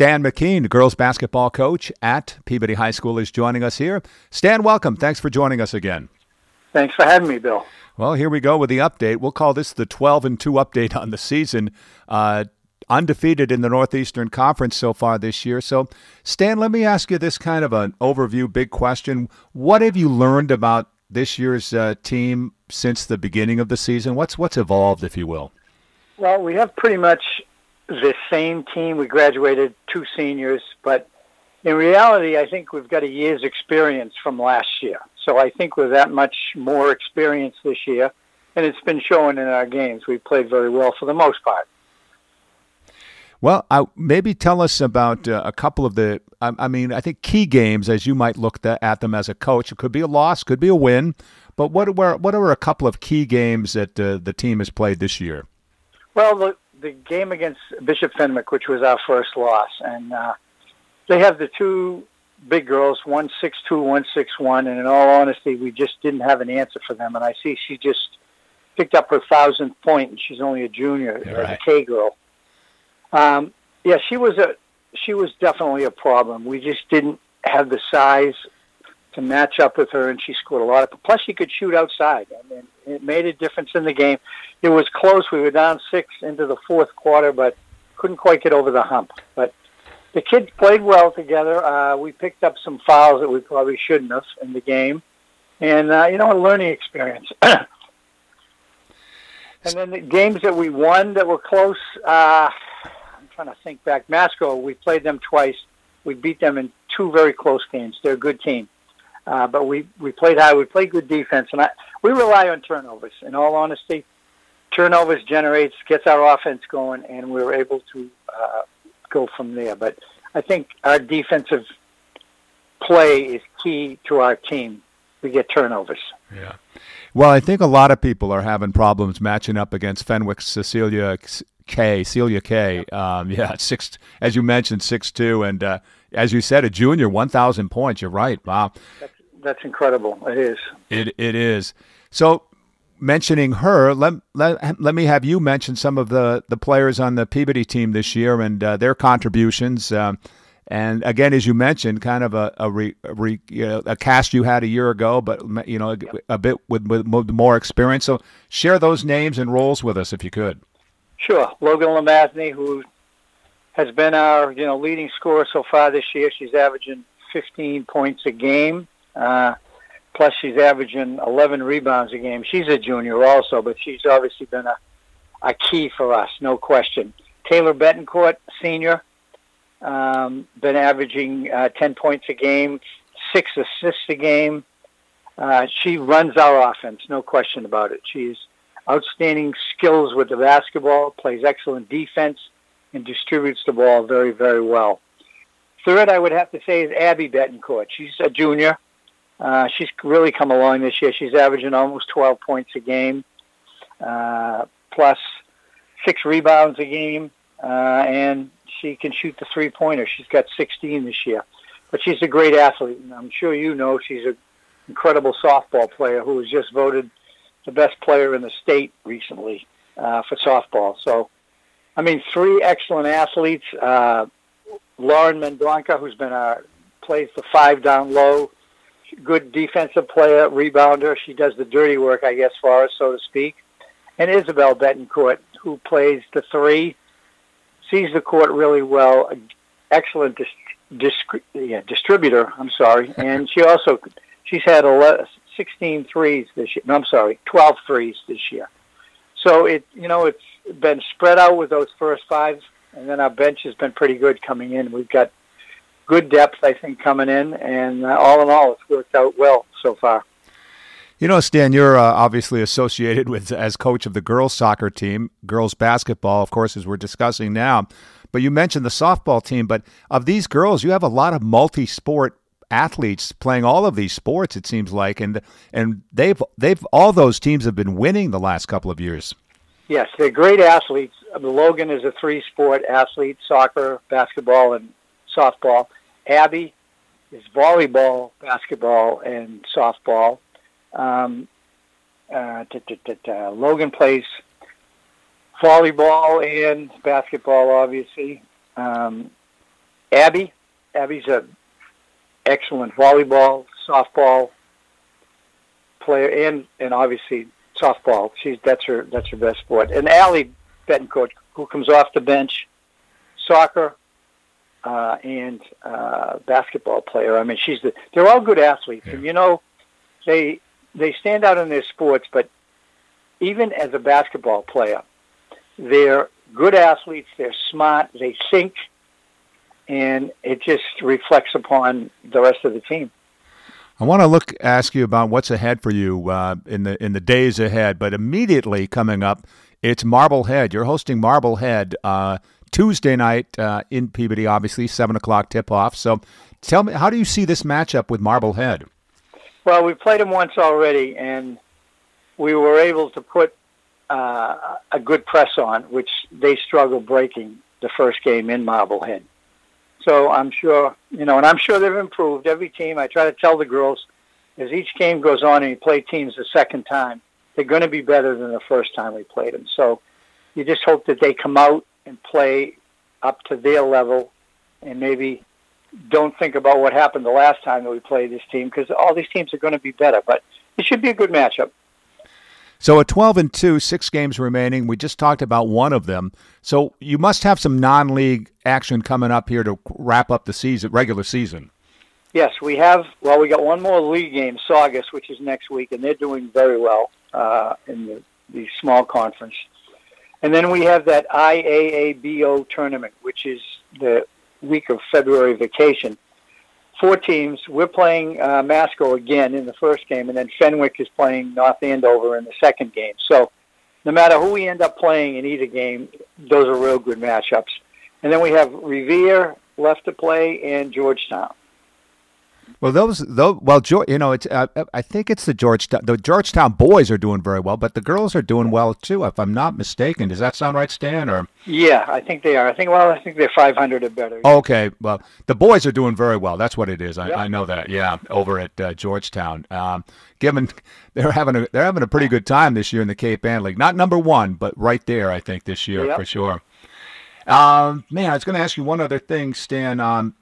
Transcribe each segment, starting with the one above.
Stan McKeen, girls basketball coach at Peabody High School, is joining us here. Stan, welcome. Thanks for joining us again. Thanks for having me, Bill. Well, here we go with the update. We'll call this the 12-2 update on the season. Undefeated in the Northeastern Conference so far this year. So, Stan, let me ask you this kind of an overview, big question. What have you learned about this year's team since the beginning of the season? What's evolved, if you will? Well, we have pretty much the same team. We graduated 2 seniors, but in reality, I think we've got a year's experience from last year. So I think we're that much more experienced this year, and it's been showing in our games. We played very well for the most part. Well, maybe tell us about a couple of the, I think key games as you might look at them as a coach. It could be a loss, could be a win, but what are a couple of key games that the team has played this year? Well, the game against Bishop Fenwick, which was our first loss, and they have the 2 big girls, one 6'2", one 6'1", and in all honesty, we just didn't have an answer for them. And I see she just picked up her 1,000th point, and she's only a junior, as a K girl. She was definitely a problem. We just didn't have the size to match up with her, and she scored a lot. Plus, she could shoot outside. I mean, it made a difference in the game. It was close. We were down 6 into the fourth quarter, but couldn't quite get over the hump. But the kids played well together. We picked up some fouls that we probably shouldn't have in the game, and a learning experience. And then the games that we won that were close. I'm trying to think back. Masco, we played them twice. We beat them in 2 very close games. They're a good team. But we played high. We played good defense. And we rely on turnovers. In all honesty, turnovers gets our offense going, and we were able to go from there. But I think our defensive play is key to our team. We get turnovers. Yeah. Well, I think a lot of people are having problems matching up against Fenwick's Celia K. 6, as you mentioned, 6'2", and as you said, a junior, 1,000 points. You're right. Wow, that's incredible. It is. It is. So, mentioning her, let me have you mention some of the players on the Peabody team this year and their contributions. And again, as you mentioned, kind of a cast you had a year ago, but a bit with more experience. So share those names and roles with us if you could. Sure. Logan Lamathny, who has been our leading scorer so far this year. She's averaging 15 points a game. Plus, she's averaging 11 rebounds a game. She's a junior also, but she's obviously been a key for us, no question. Taylor Betancourt, senior. Been averaging 10 points a game, 6 assists a game. She runs our offense, no question about it. She's outstanding skills with the basketball, plays excellent defense, and distributes the ball very, very well. Third, I would have to say, is Abby Betancourt. She's a junior. She's really come along this year. She's averaging almost 12 points a game, plus 6 rebounds a game, and she can shoot the 3-pointer. She's got 16 this year. But she's a great athlete, and I'm sure you know she's an incredible softball player who was just voted the best player in the state recently for softball. So, 3 excellent athletes. Lauren Mendonca, who's plays the 5 down low, good defensive player, rebounder. She does the dirty work, I guess, for us, so to speak. And Isabel Betancourt, who plays the 3, sees the court really well, excellent distributor, and she's had 16 threes this year. 12 threes this year. So it's been spread out with those first 5, and then our bench has been pretty good coming in. We've got good depth, I think, coming in, and all in all, it's worked out well so far. Stan, you're obviously associated as coach of the girls soccer team, girls basketball, of course, as we're discussing now. But you mentioned the softball team. But of these girls, you have a lot of multi-sport athletes playing all of these sports, it seems like, and they've all those teams have been winning the last couple of years. Yes, they're great athletes. Logan is a 3-sport athlete: soccer, basketball, and softball. Abby is volleyball, basketball, and softball. Logan plays volleyball and basketball, obviously. Abby's a excellent volleyball, softball player, and obviously softball. That's her best sport. And Allie Betancourt, who comes off the bench, soccer and basketball player. I mean, they're all good athletes, and they stand out in their sports. But even as a basketball player, they're good athletes. They're smart. They think. And it just reflects upon the rest of the team. I want to ask you about what's ahead for you in the days ahead, but immediately coming up, it's Marblehead. You're hosting Marblehead Tuesday night in Peabody, obviously 7:00 tip-off. So, tell me, how do you see this matchup with Marblehead? Well, we played them once already, and we were able to put a good press on, which they struggled breaking the first game in Marblehead. So I'm sure, and I'm sure they've improved. Every team, I try to tell the girls, as each game goes on and you play teams the second time, they're going to be better than the first time we played them. So you just hope that they come out and play up to their level and maybe don't think about what happened the last time that we played this team, because all these teams are going to be better. But it should be a good matchup. So at 12-2, 6 games remaining. We just talked about one of them. So you must have some non-league action coming up here to wrap up the regular season. Yes, we have. Well, we got one more league game, Saugus, which is next week, and they're doing very well in the small conference. And then we have that IAABO tournament, which is the week of February vacation. 4 teams. We're playing Masco again in the first game, and then Fenwick is playing North Andover in the second game. So no matter who we end up playing in either game, those are real good matchups. And then we have Revere left to play and Georgetown. Well, I think it's the Georgetown boys are doing very well, but the girls are doing well too, if I'm not mistaken. Does that sound right, Stan? Or yeah, I think they are. I think they're 500 or better. Okay, well, the boys are doing very well. That's what it is. I know that. Yeah, over at Georgetown. Given they're having a pretty good time this year in the Cape Ann League. Not number one, but right there, I think, this year for sure. I was going to ask you one other thing, Stan.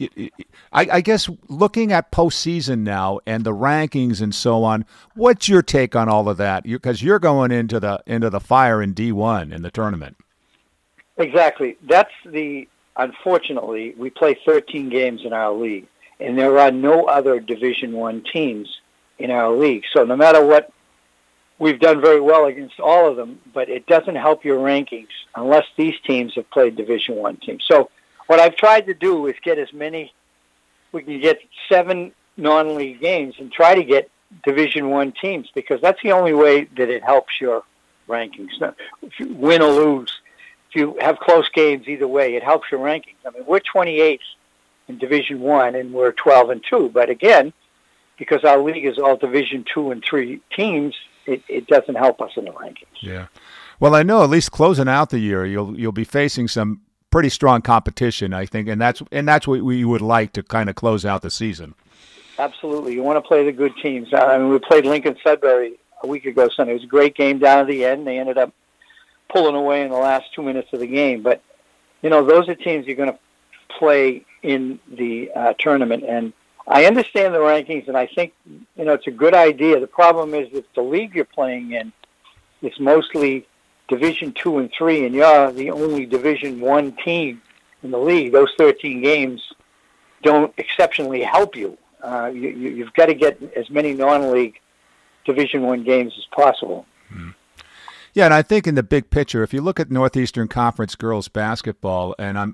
I guess looking at postseason now and the rankings and so on, what's your take on all of that? Because you're going into the fire in D1 in the tournament. Exactly. Unfortunately, we play 13 games in our league, and there are no other Division I teams in our league. So no matter what, we've done very well against all of them, but it doesn't help your rankings unless these teams have played Division I teams. So what I've tried to do is get we can get 7 non-league games and try to get Division I teams, because that's the only way that it helps your rankings. If you win or lose, if you have close games either way, it helps your rankings. I mean, we're 28th in Division I and we're 12-2, but again, because our league is all Division II and III teams, it doesn't help us in the rankings. Yeah. Well, I know at least closing out the year, you'll be facing some pretty strong competition, I think, and that's what we would like to kind of close out the season. Absolutely. You want to play the good teams. I mean, we played Lincoln Sudbury a week ago Sunday. It was a great game down at the end. They ended up pulling away in the last 2 minutes of the game. But, those are teams you're going to play in the tournament. And I understand the rankings, and I think, it's a good idea. The problem is if the league you're playing in is mostly Division II and III, and you're the only Division I team in the league, those 13 games don't exceptionally help you. You've got to get as many non-league Division I games as possible. Mm. Yeah, and I think in the big picture, if you look at Northeastern Conference girls basketball, and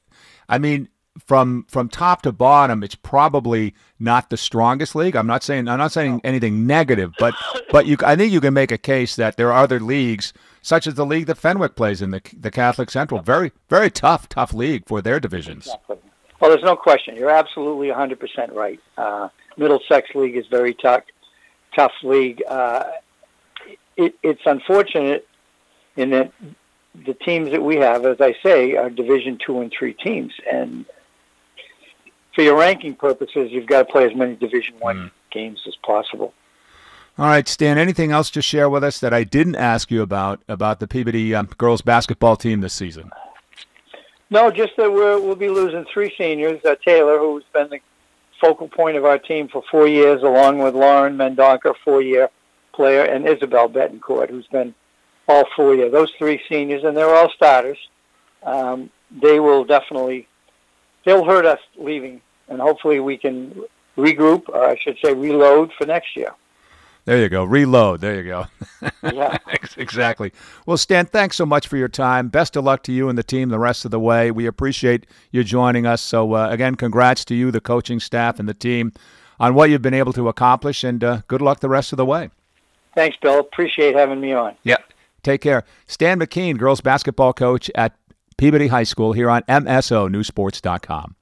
from top to bottom, it's probably not the strongest league. I'm not saying anything negative, but I think you can make a case that there are other leagues, such as the league that Fenwick plays in, the Catholic Central, very very tough league for their divisions. Exactly. Well, there's no question. You're absolutely 100% right. Middlesex League is very tough league. It's unfortunate in that the teams that we have, as I say, are Division II and III teams, and for your ranking purposes, you've got to play as many Division I games as possible. All right, Stan, anything else to share with us that I didn't ask you about the Peabody girls basketball team this season? No, just that we'll be losing 3 seniors. Taylor, who's been the focal point of our team for 4 years, along with Lauren Mendonca, 4-year player, and Isabel Betancourt, who's been all 4 years. Those 3 seniors, and they're all starters. They will definitely, they'll hurt us leaving, and hopefully we can regroup, or I should say reload for next year. There you go. Reload. There you go. Yeah. Exactly. Well, Stan, thanks so much for your time. Best of luck to you and the team the rest of the way. We appreciate you joining us. So, again, congrats to you, the coaching staff, and the team on what you've been able to accomplish, and good luck the rest of the way. Thanks, Bill. Appreciate having me on. Yeah. Take care. Stan McKeen, girls basketball coach at Peabody High School here on MSONewsports.com.